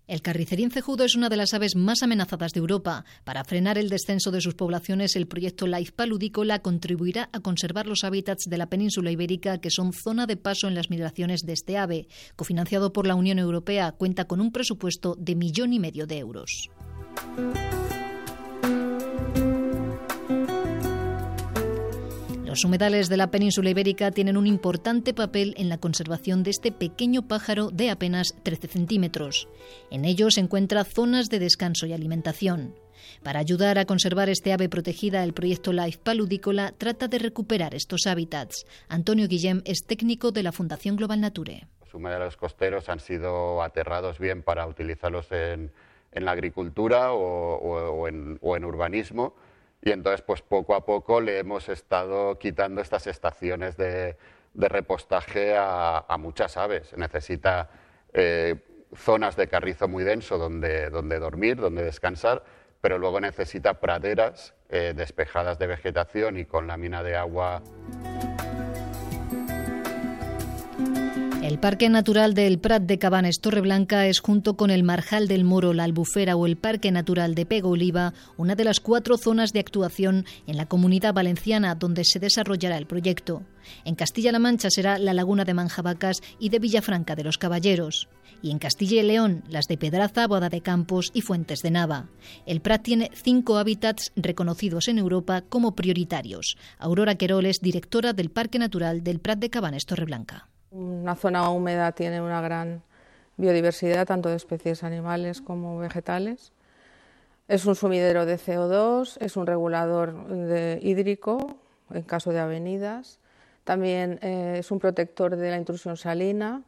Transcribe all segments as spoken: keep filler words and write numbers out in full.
El carricerín cejudo es una de las aves más amenazadas de Europa. Para frenar el descenso de sus poblaciones, el proyecto Life Paludícola contribuirá a conservar los hábitats de la península ibérica, que son zona de paso en las migraciones de este ave. Cofinanciado por la Unión Europea, cuenta con un presupuesto de millón y medio de euros. Los humedales de la península ibérica tienen un importante papel en la conservación de este pequeño pájaro de apenas trece centímetros. En ellos se encuentran zonas de descanso y alimentación. Para ayudar a conservar este ave protegida, el proyecto Life Paludícola trata de recuperar estos hábitats. Antonio Guillem es técnico de la Fundación Global Nature. Los humedales costeros han sido aterrados bien para utilizarlos en, en la agricultura o, o, o, en, o en urbanismo. Y entonces, pues poco a poco le hemos estado quitando estas estaciones de, de repostaje a, a muchas aves. Se necesita eh, zonas de carrizo muy denso donde, donde dormir, donde descansar, pero luego necesita praderas eh, despejadas de vegetación y con lámina de agua. El Parque Natural del Prat de Cabanes Torreblanca es, junto con el Marjal del Moro, la Albufera o el Parque Natural de Pego Oliva, una de las cuatro zonas de actuación en la Comunidad Valenciana donde se desarrollará el proyecto. En Castilla-La Mancha será la Laguna de Manjabacas y de Villafranca de los Caballeros. Y en Castilla y León, las de Pedraza, Boada de Campos y Fuentes de Nava. El Prat tiene cinco hábitats reconocidos en Europa como prioritarios. Aurora Querol es directora del Parque Natural del Prat de Cabanes Torreblanca. Una zona húmeda tiene una gran biodiversidad, tanto de especies animales como vegetales. Es un sumidero de C O dos, es un regulador de hídrico en caso de avenidas. También eh, es un protector de la intrusión salina.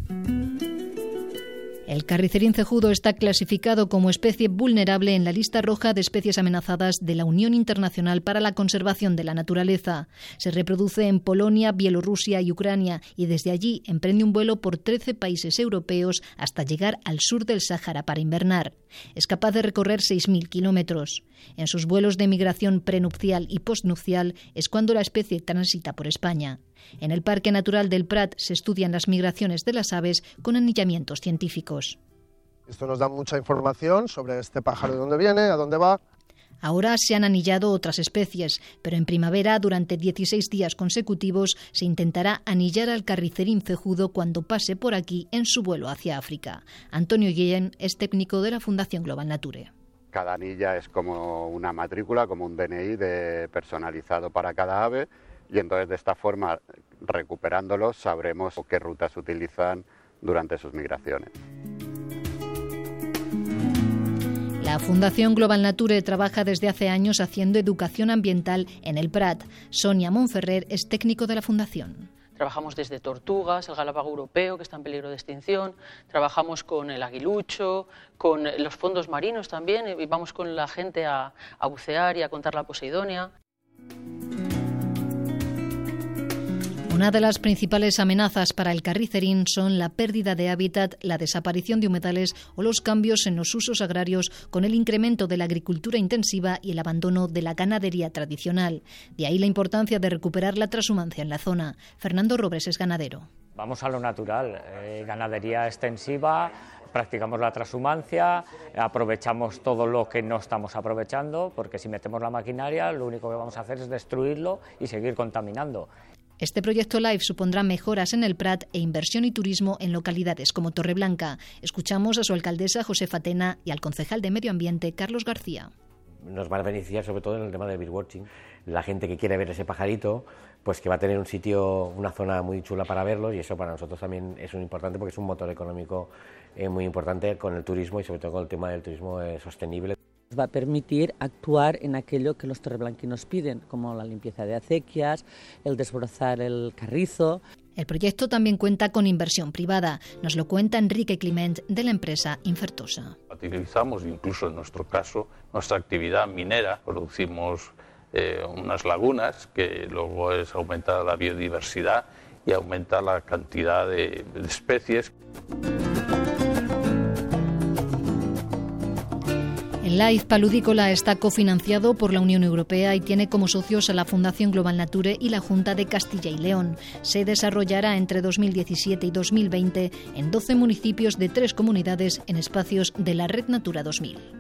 El carricerín cejudo está clasificado como especie vulnerable en la lista roja de especies amenazadas de la Unión Internacional para la Conservación de la Naturaleza. Se reproduce en Polonia, Bielorrusia y Ucrania y desde allí emprende un vuelo por trece países europeos hasta llegar al sur del Sáhara para invernar. Es capaz de recorrer seis mil kilómetros. En sus vuelos de migración prenupcial y postnupcial es cuando la especie transita por España. En el Parque Natural del Prat se estudian las migraciones de las aves con anillamientos científicos. Esto nos da mucha información sobre este pájaro, de dónde viene, a dónde va. Ahora se han anillado otras especies, pero en primavera, durante dieciséis días consecutivos, se intentará anillar al carricerín cejudo cuando pase por aquí en su vuelo hacia África. Antonio Guillén es técnico de la Fundación Global Nature. Cada anilla es como una matrícula, como un D N I de personalizado para cada ave, y entonces de esta forma, recuperándolos, sabremos qué rutas utilizan durante sus migraciones. La Fundación Global Nature trabaja desde hace años haciendo educación ambiental en el Prat. Sonia Monferrer es técnico de la Fundación. Trabajamos desde tortugas, el galápago europeo, que está en peligro de extinción. Trabajamos con el aguilucho, con los fondos marinos también, y vamos con la gente a, a bucear y a contar la Poseidonia. Una de las principales amenazas para el carricerín son la pérdida de hábitat, la desaparición de humedales o los cambios en los usos agrarios con el incremento de la agricultura intensiva y el abandono de la ganadería tradicional. De ahí la importancia de recuperar la trashumancia en la zona. Fernando Robres es ganadero. Vamos a lo natural, eh, ganadería extensiva, practicamos la trashumancia, aprovechamos todo lo que no estamos aprovechando, porque si metemos la maquinaria lo único que vamos a hacer es destruirlo y seguir contaminando. Este proyecto LIFE supondrá mejoras en el Prat e inversión y turismo en localidades como Torreblanca. Escuchamos a su alcaldesa Josefa Tena y al concejal de Medio Ambiente Carlos García. Nos va a beneficiar sobre todo en el tema del birdwatching. La gente que quiere ver ese pajarito, pues que va a tener un sitio, una zona muy chula para verlos, y eso para nosotros también es muy importante porque es un motor económico eh, muy importante con el turismo y sobre todo con el tema del turismo eh, sostenible. Va a permitir actuar en aquello que los torreblanquinos piden, como la limpieza de acequias, el desbrozar el carrizo. El proyecto también cuenta con inversión privada. Nos lo cuenta Enrique Climent de la empresa Infertosa. Utilizamos incluso en nuestro caso nuestra actividad minera. Producimos eh, unas lagunas que luego es aumentar la biodiversidad y aumenta la cantidad de, de especies. El Live Paludícola está cofinanciado por la Unión Europea y tiene como socios a la Fundación Global Nature y la Junta de Castilla y León. Se desarrollará entre dos mil diecisiete y dos mil veinte en doce municipios de tres comunidades en espacios de la Red Natura dos mil.